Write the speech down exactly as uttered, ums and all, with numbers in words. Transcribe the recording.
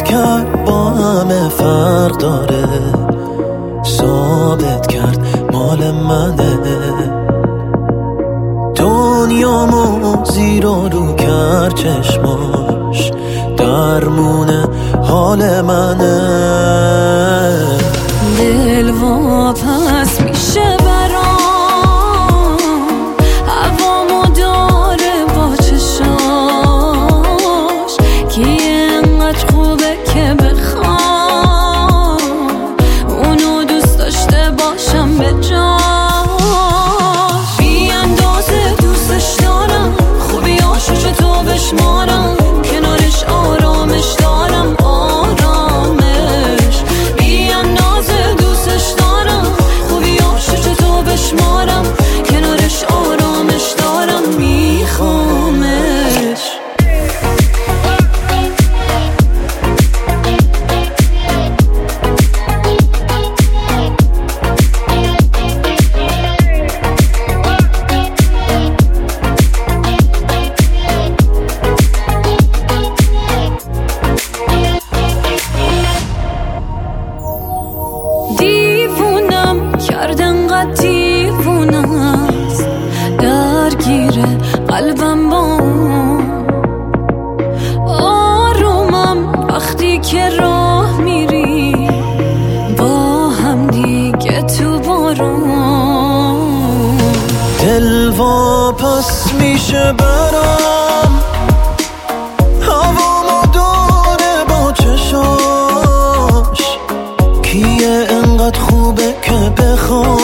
کرد با همه فرق داره، ثابت کرد مال منه. دنیامو زیر و رو کرد چشماش، درمونه حال منه. دل واپس میشه برام، هوامو داره با چشاش، کی انقدر خوبه که بخوام اونو دوست داشته باشم به جاش. بی اندازه دوستش دارم، خوبیاشو چطور بشمارم، کنارش آرامش دارم آرامش. بی اندازه دوستش دارم، خوبیاشو چطور بشمارم، کنارش آرامش دارم میخوامش. دیوونم کردن قد دیوونم است، درگیره قلبم با آرومم وقتی که راه میری با هم دیگه تو بارون. دل واپس میشه برام، هوامو داره با چشاش، کیه انقدر خوبه که بخوام